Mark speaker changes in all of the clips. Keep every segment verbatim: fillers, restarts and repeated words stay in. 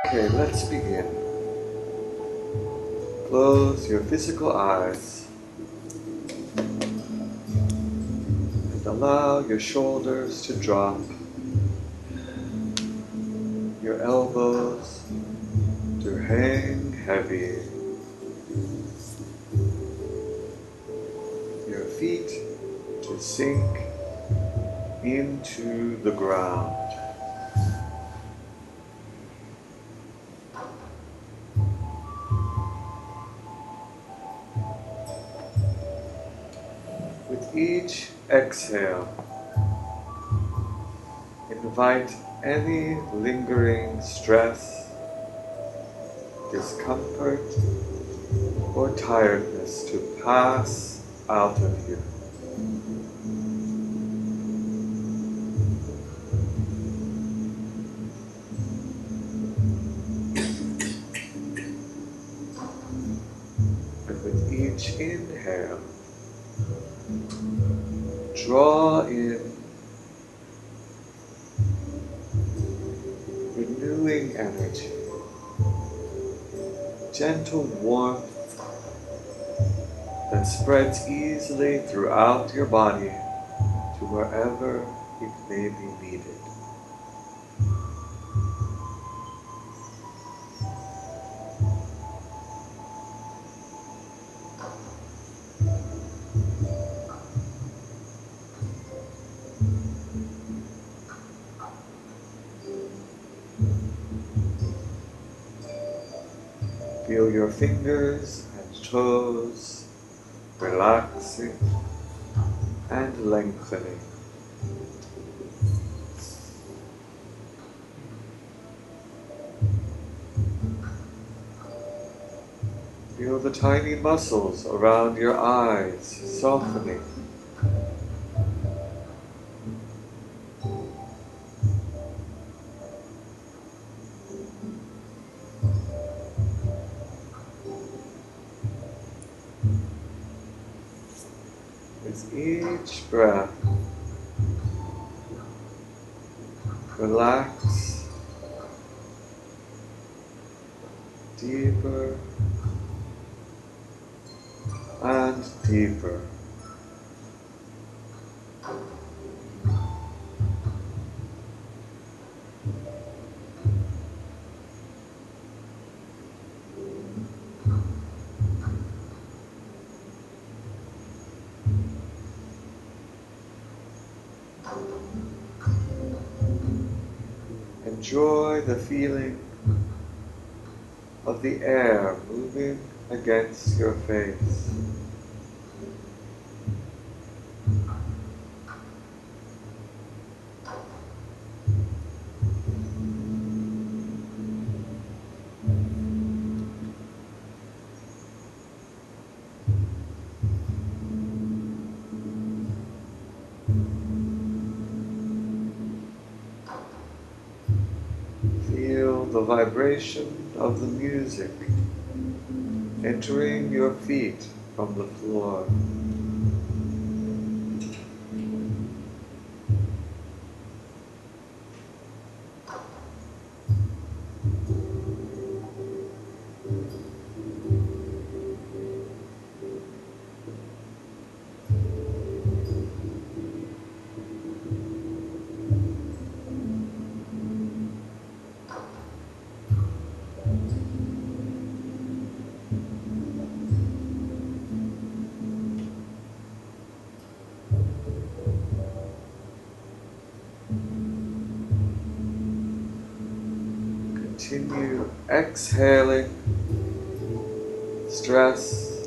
Speaker 1: Okay, let's begin. Close your physical eyes and allow your shoulders to drop, your elbows to hang heavy, your feet to sink into the ground. With each exhale, invite any lingering stress, discomfort, or tiredness to pass out of you. And with each inhale, draw in renewing energy, gentle warmth that spreads easily throughout your body to wherever it may be needed. Feel your fingers and toes relaxing and lengthening. Feel the tiny muscles around your eyes softening. With each breath, relax deeper and deeper. Enjoy the feeling of the air moving against your face. Feel the vibration of the music entering your feet from the floor. Continue exhaling stress,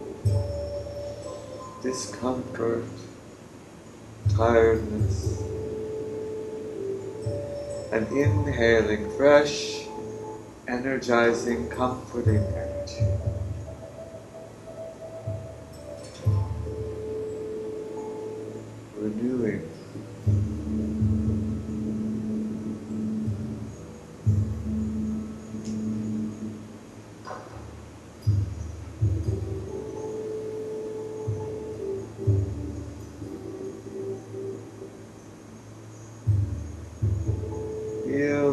Speaker 1: discomfort, tiredness, and inhaling fresh, energizing, comforting energy. Renewing.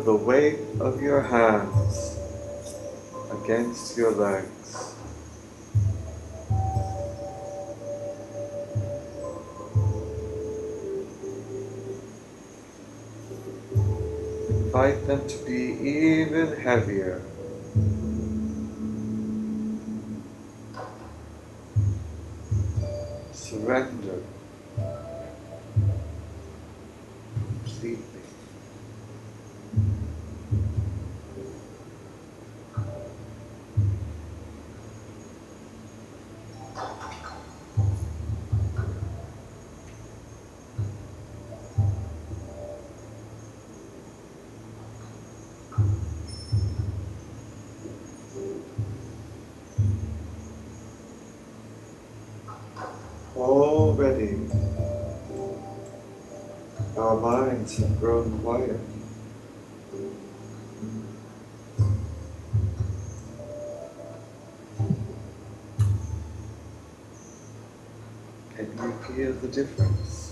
Speaker 1: the weight of your hands against your legs. Invite them to be even heavier. Surrender completely. Already, our minds have grown quiet. Can you feel the difference?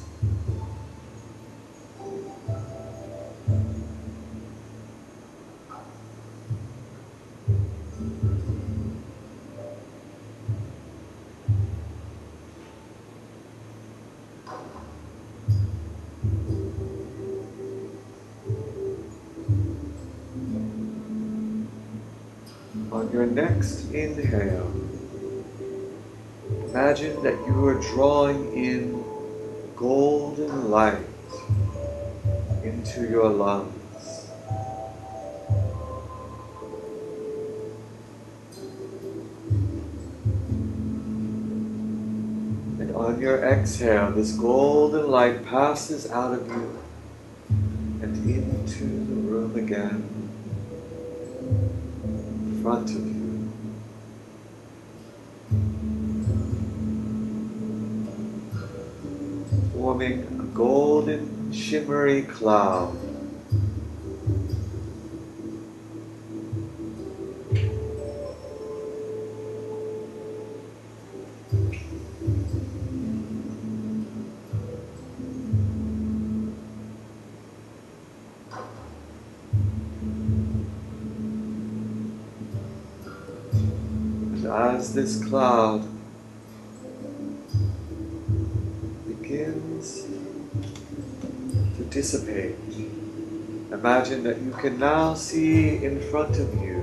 Speaker 1: On your next inhale, imagine that you are drawing in golden light into your lungs. And on your exhale, this golden light passes out of you and into the room again, in front of you. Forming a golden, shimmery cloud. And as this cloud begins to dissipate, imagine that you can now see in front of you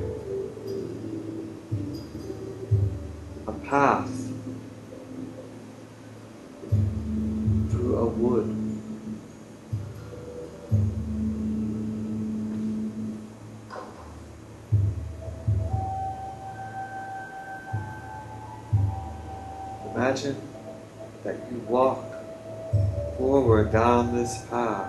Speaker 1: a path through a wood. Imagine that you walk forward down this path.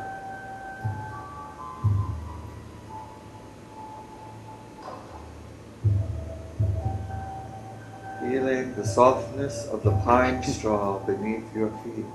Speaker 1: Feeling the softness of the pine straw beneath your feet.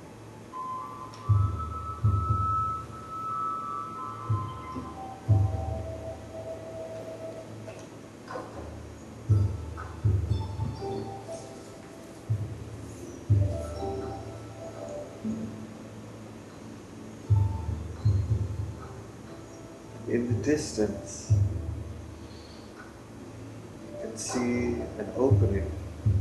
Speaker 1: In the distance, you can see an opening.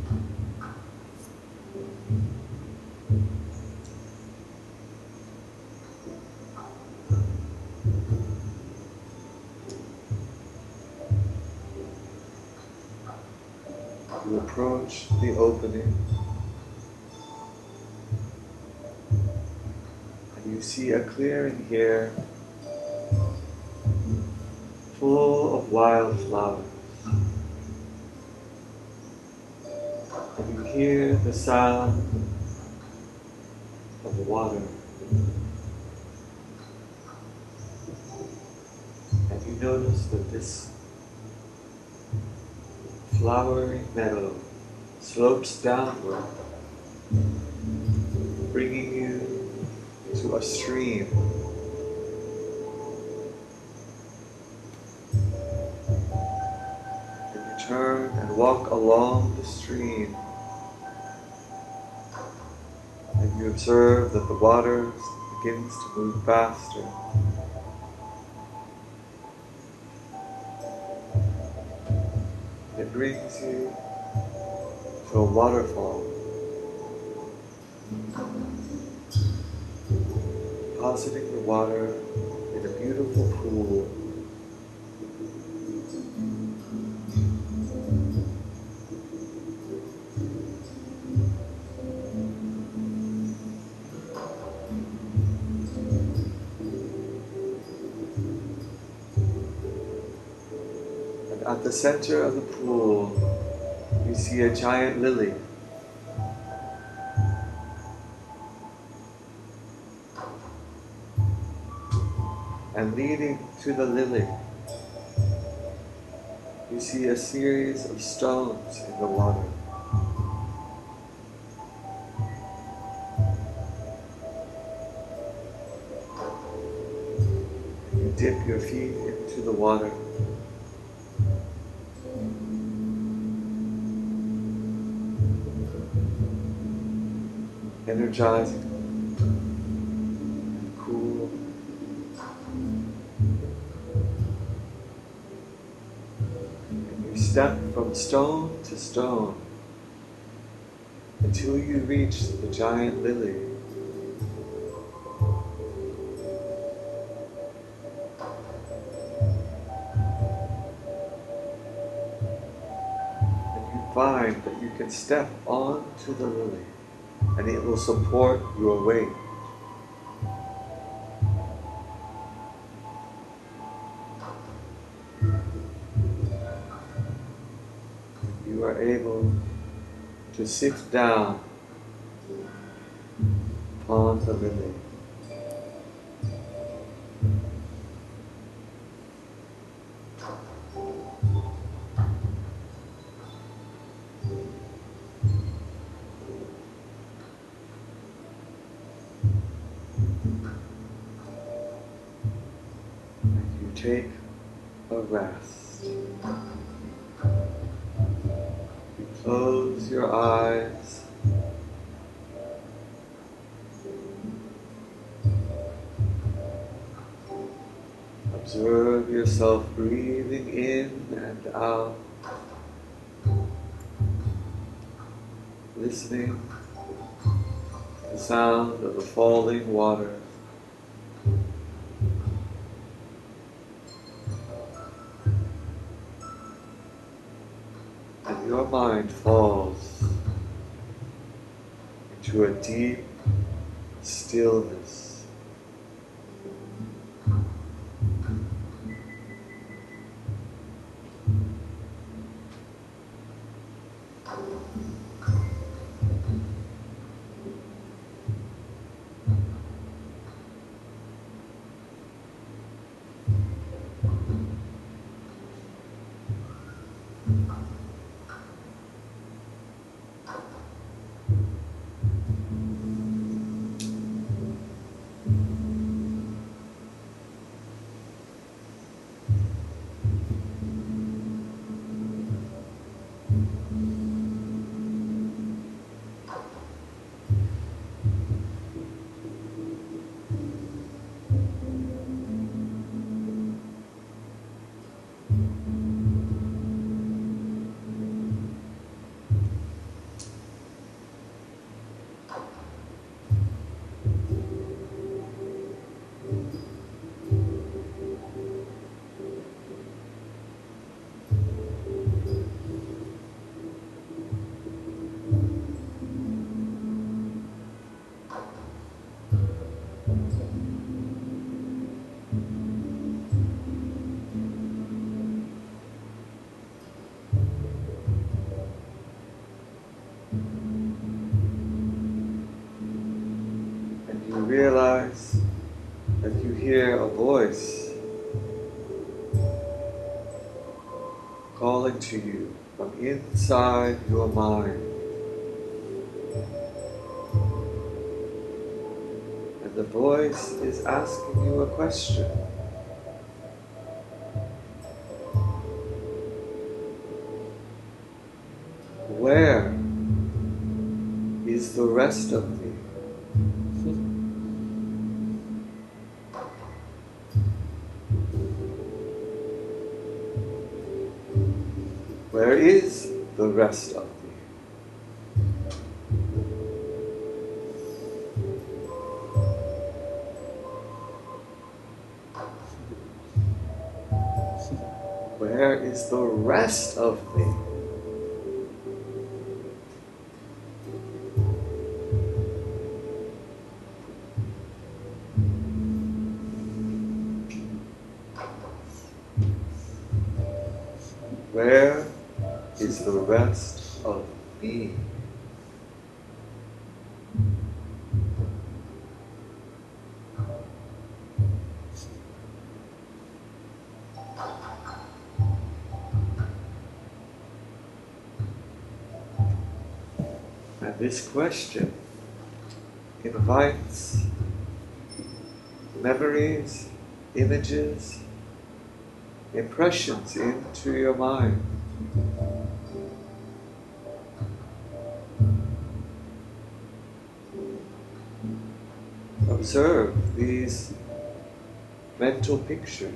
Speaker 1: You approach the opening, and you see a clearing here full of wildflowers. And you hear the sound of water. And you notice that this flowery meadow slopes downward, bringing you to a stream. And you turn and walk along the stream, and you observe that the water begins to move faster. brings you to a waterfall, depositing the water in a beautiful pool. And at the center of the pool, you see a giant lily. And leading to the lily, you see a series of stones in the water. And you dip your feet into the water. Energizing and cool. And you step from stone to stone until you reach the giant lily. And you find that you can step onto the lily, and it will support your weight. You are able to sit down upon the lily. And you take a rest. You close your eyes. Observe yourself breathing in and out, listening to the sound of the falling water. And your mind falls into a deep stillness. And you realize that you hear a voice calling to you from inside your mind. And the voice is asking you a question. Where is the rest of me? Where is rest of thee. Where is the rest of thee? Where is the rest of me? And this question invites memories, images, impressions into your mind. Observe these mental pictures.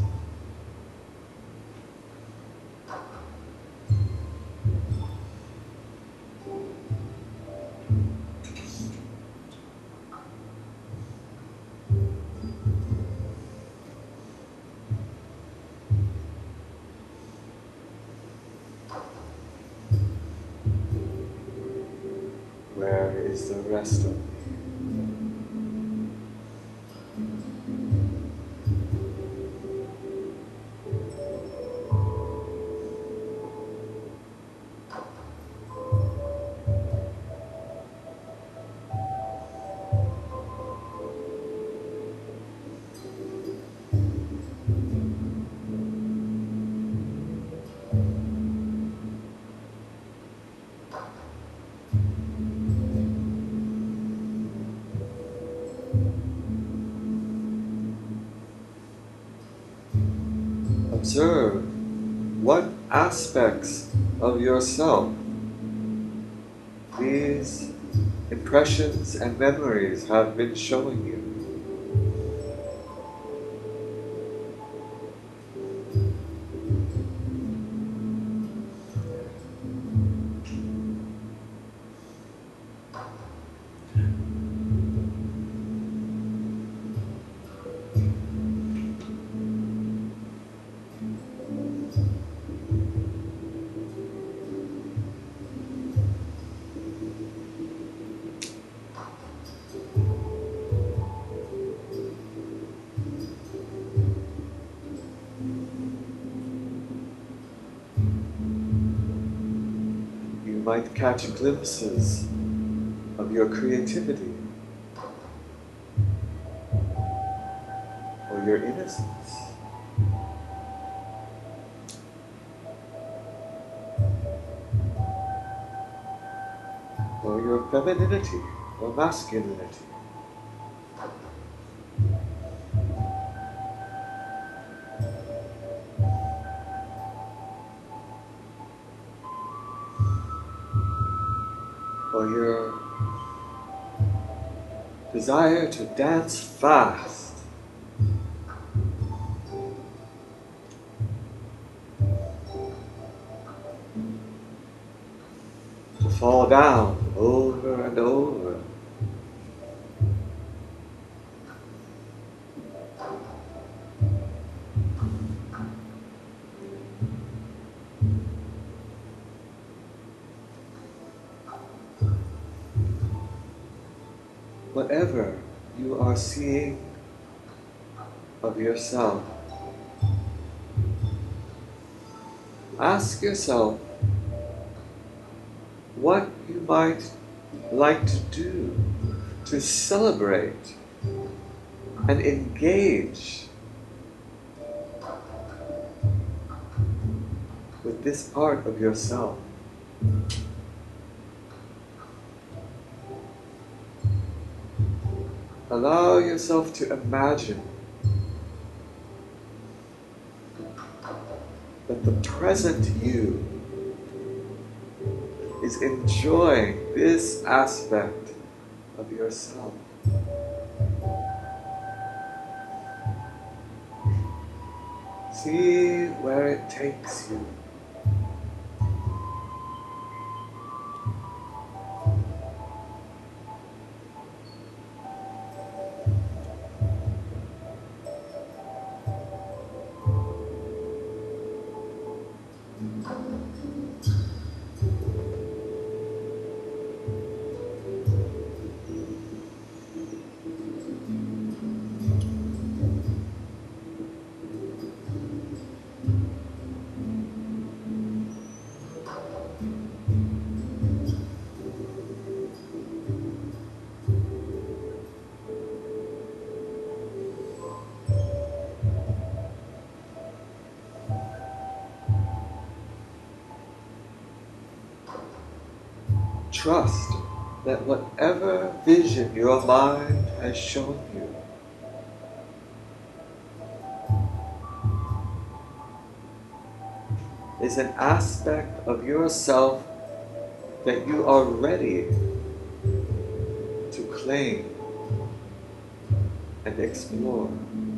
Speaker 1: Where is the rest of me? Observe what aspects of yourself these impressions and memories have been showing you. You might catch glimpses of your creativity or your innocence. Or your femininity or masculinity. Or your desire to dance fast. To fall down over and over. Whatever you are seeing of yourself, ask yourself what you might like to do to celebrate and engage with this part of yourself. Allow yourself to imagine that the present you is enjoying this aspect of yourself. See where it takes you. trust that whatever vision your mind has shown you is an aspect of yourself that you are ready to claim and explore.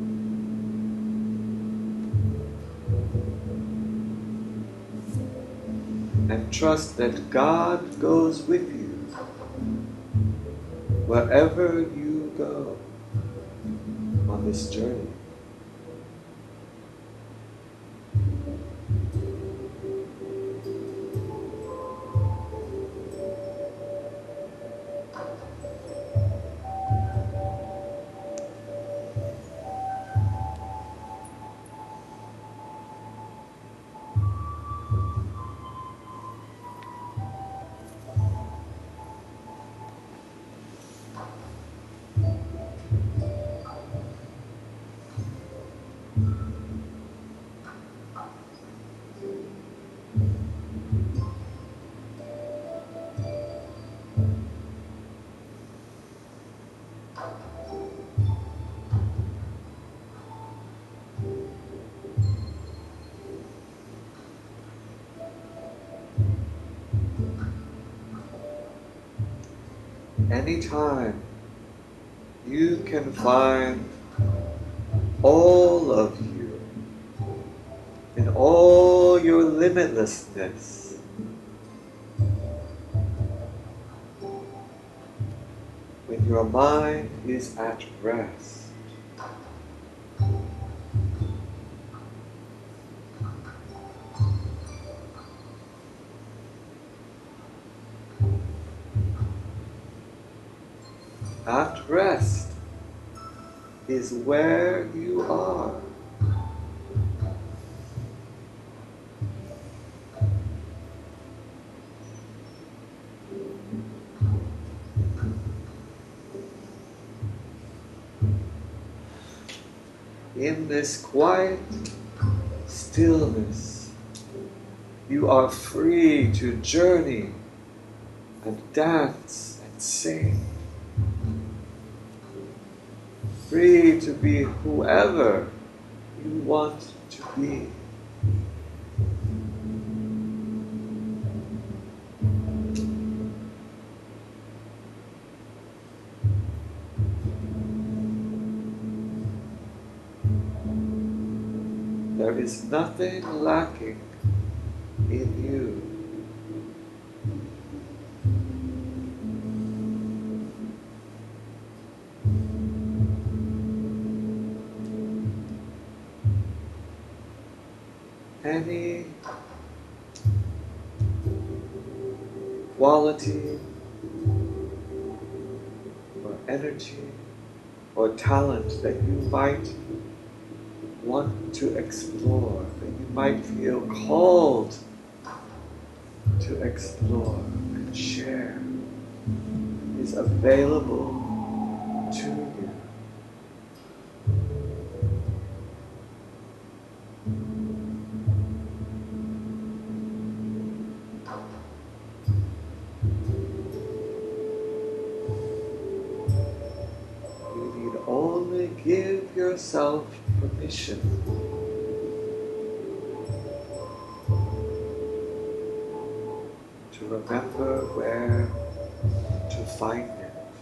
Speaker 1: And trust that God goes with you wherever you go on this journey. Anytime you can find all of you in all your limitlessness, when your mind is at rest, at rest is where you are. In this quiet stillness, you are free to journey and dance and sing. Free to be whoever you want to be. There is nothing lacking in you. Any quality or energy or talent that you might want to explore, that you might feel called to explore and share, is available to you. Only give yourself permission to remember where to find it.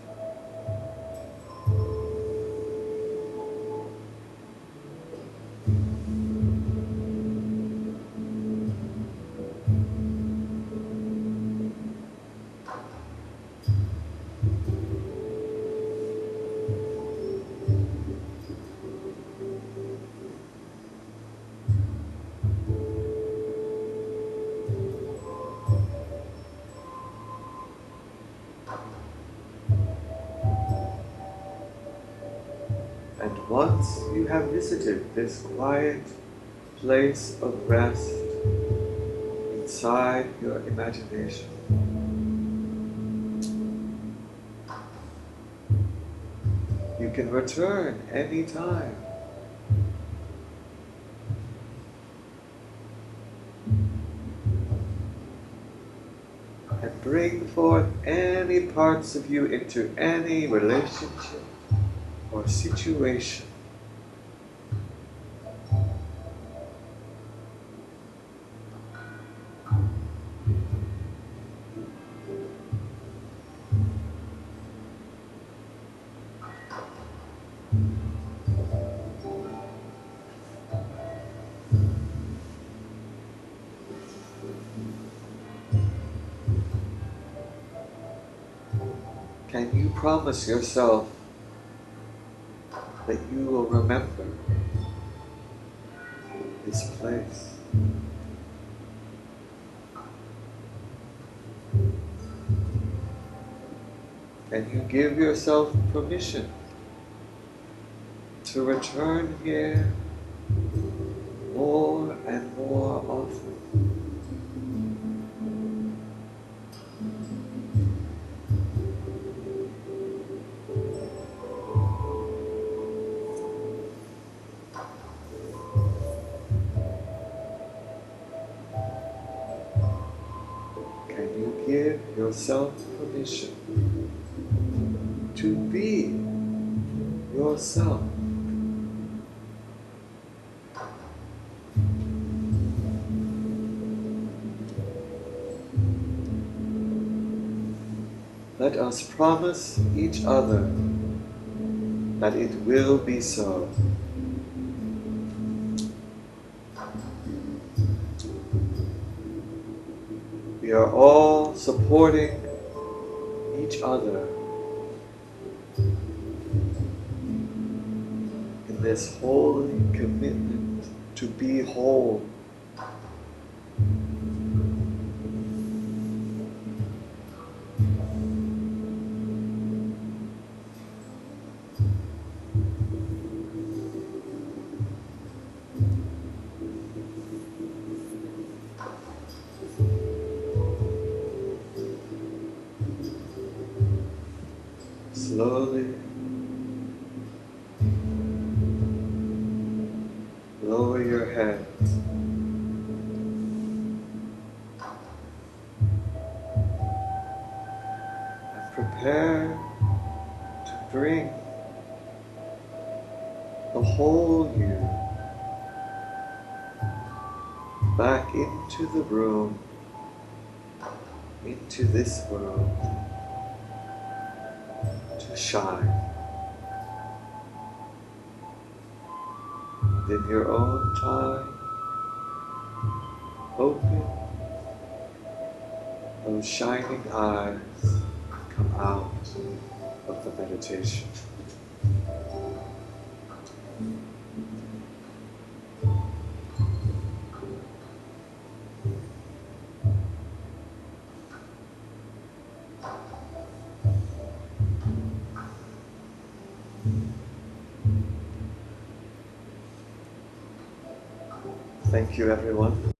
Speaker 1: And once you have visited this quiet place of rest inside your imagination, you can return anytime. And bring forth any parts of you into any relationship or situation. Can you promise yourself that you will remember this place? Can you give yourself permission to return here more and more often? Can you give yourself permission to be yourself? Let us promise each other that it will be so. We are all supporting each other in this holy commitment to be whole. Slowly lower your heads and prepare to bring the whole you back into the room, into this world, to shine within your own time. Open those shining eyes, come out of the meditation. Thank you, everyone.